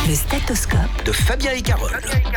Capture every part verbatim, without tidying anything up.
Le stéthoscope de Fabien et Carole.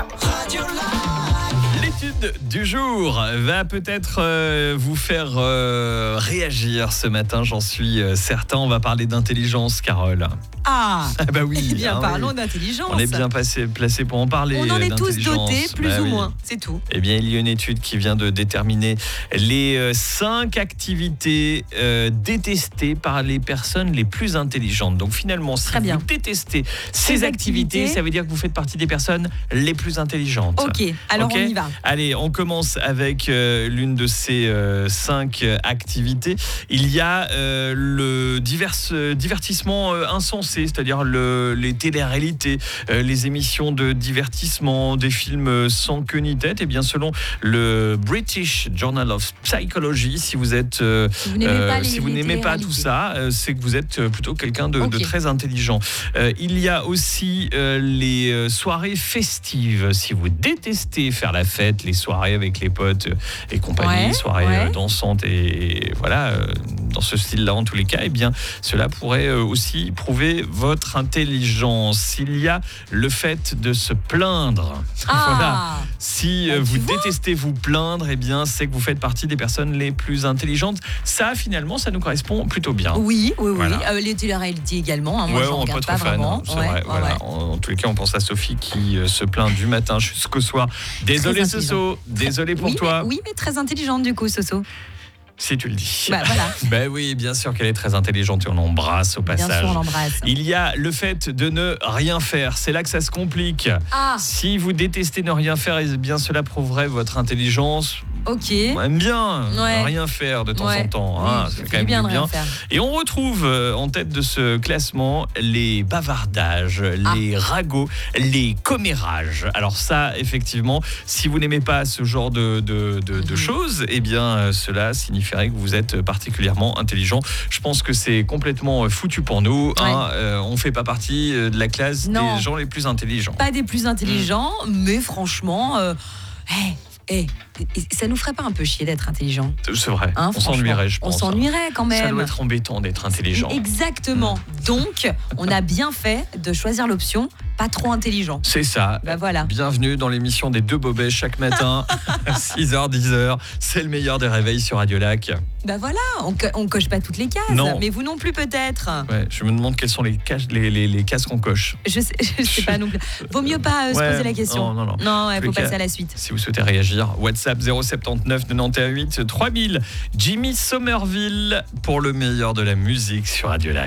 L'étude du jour va peut-être euh, vous faire euh, réagir ce matin, j'en suis euh, certain. On va parler d'intelligence, Carole. Ah, Ah bah oui. eh bien, hein, parlons oui. d'intelligence. On est bien passé, placé pour en parler. On en est tous d'intelligence. dotés, plus Bah ou oui. moins, c'est tout. Eh bien, il y a une étude qui vient de déterminer les euh, cinq activités euh, détestées par les personnes les plus intelligentes. Donc finalement, si Très bien. vous détestez ces, Ces activités, activités, ça veut dire que vous faites partie des personnes les plus intelligentes. Ok, alors Ok. on y va. Allez, on commence avec euh, l'une de ces euh, cinq euh, activités. Il y a euh, le divers, euh, divertissement euh, insensé, c'est-à-dire le, les téléréalités, euh, les émissions de divertissement, des films euh, sans queue ni tête. Et bien, selon le British Journal of Psychology, si vous êtes, euh, Si vous n'aimez euh, pas les, si vous les n'aimez pas tout téléréalités. ça, euh, c'est que vous êtes euh, plutôt quelqu'un de, Ok. de très intelligent. Euh, il y a aussi euh, les euh, soirées festives. Si vous détestez faire la fête, les soirées avec les potes euh, et compagnie, Ouais, soirées ouais. euh, dansantes et, et voilà, euh, dans ce style-là en tous les cas, eh bien, cela pourrait euh, aussi prouver votre intelligence. Il y a le fait de se plaindre. Voilà. Ah, Si euh, Bah, tu vous vois. détestez vous plaindre, eh bien, c'est que vous faites partie des personnes les plus intelligentes. Ça, finalement, ça nous correspond plutôt bien. oui, oui, oui. Voilà. Euh, les téléréalités également. Hein, moi, Ouais, je on n'est regarde pas pas, trop fan, vraiment. c'est Ouais, vrai. ouais, Voilà. ouais. En, en tous les cas, on pense à Sophie qui euh, se plaint du matin jusqu'au soir. Désolé, Très Soso. Désolé pour oui, toi. Mais, oui, mais très intelligente du coup, Soso. Si tu le dis. Bah voilà, Ben oui, bien sûr qu'elle est très intelligente et on l'embrasse au bien passage. sûr, on l'embrasse. Il y a le fait de ne rien faire. C'est là que ça se complique. Ah, Si vous détestez ne rien faire, eh bien cela prouverait votre intelligence. ok. On aime bien Ouais. ne rien faire de temps Ouais. en temps. Oui, hein, ça c'est fait quand même bien du de rien bien. faire. Et on retrouve euh, en tête de ce classement les bavardages, Ah. les ragots, les commérages. Alors ça, effectivement, si vous n'aimez pas ce genre de, de, de, de Mhm. choses, eh bien euh, cela signifierait que vous êtes particulièrement intelligent. Je pense que c'est complètement euh, foutu pour nous. Hein. Euh, on ne fait pas partie euh, de la classe Non. des gens les plus intelligents. Pas des plus intelligents, mais franchement, euh, hey, hey, ça nous ferait pas un peu chier d'être intelligent, C'est vrai, hein, on franchement. s'ennuierait, je On pense. s'ennuierait quand même. Ça doit être embêtant d'être intelligent. Exactement. Donc, on a bien fait de choisir l'option pas trop intelligent. C'est ça. Bah voilà. Bienvenue dans l'émission des deux bobets chaque matin, six heures, dix heures. C'est le meilleur des réveils sur Radio Lac. Bah voilà, on, co- on coche pas toutes les cases. Non. Mais vous non plus peut-être. Ouais, je me demande quelles sont les, cases, les, les, les cases qu'on coche. Je sais, je sais pas non plus. Vaut mieux pas euh, se Ouais, poser la question. non, non, non. Non, il Tous faut les cas, passer à la suite. Si vous souhaitez réagir, WhatsApp zéro sept neuf neuf huit trois mille. Jimmy Somerville pour le meilleur de la musique sur Radio Lac.